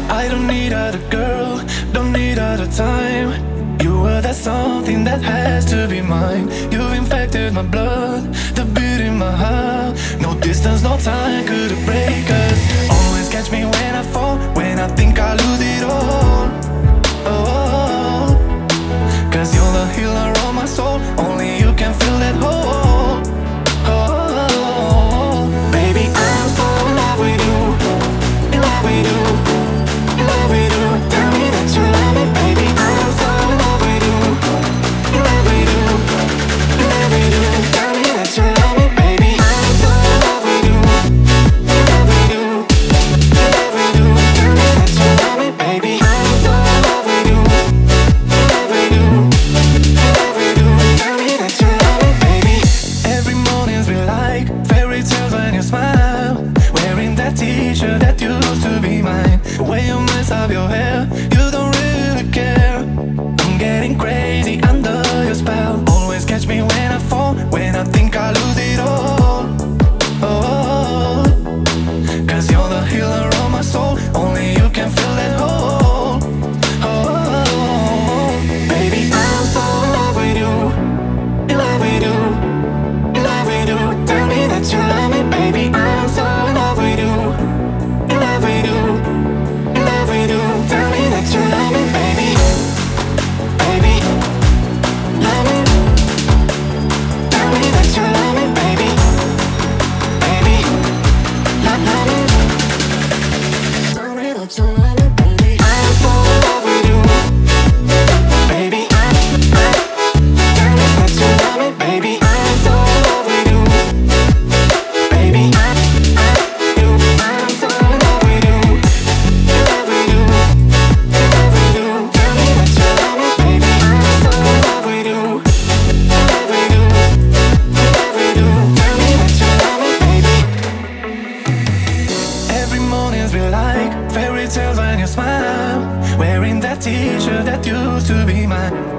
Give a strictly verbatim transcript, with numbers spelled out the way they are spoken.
I don't need other girl, don't need other time. You were that something that has to be mine. You've infected my blood, the beat in my heart. No distance, no time could break us. Always catch me when I fall, when I think I lose it all. Oh, cause you're the healer of my soul. Only you can fill that hole. Oh, baby, I'm so in love with you, in love with you, in love with you. Tell me that you love me, baby. I'm so in love with you, in love with you, in love with you. Tell me that you love me, baby. I'm so in love with you, in love with you, in love with you. Tell me that you love me, baby. I'm so in love with you, in love with you, in love with you. Tell me that you love me, baby. Every morning's been like fairy tales when you smile, wearing that t-shirt that used to be mine. The way you mess up your hair, you don't really care. I'm getting crazy under your spell. Always catch me when I fall, when I think I lose it all. Oh, cause you're the healer of my soul. Only you can fill that hole. Oh, baby, I'm so in love with you, in love with you, in love with you. Tell me that you love me, baby. I'm so in love with you, in love with you, in love with you. Tell me that you love me, baby. Baby, love me. Tell me that you love me, baby. Baby, love, love me. Tell me that you love me, baby. I'm so in love with you, baby. Tell me that you love me, baby. I'm so in love with you, baby. I'm so in love with you, in love with you, in love with you. Tell me that you love me, baby. I'm so in love with you, in love with you, in love with you. Tell me that you love me, baby. Every morning's been like fairy tales when you smile, wearing that t-shirt that used to be mine.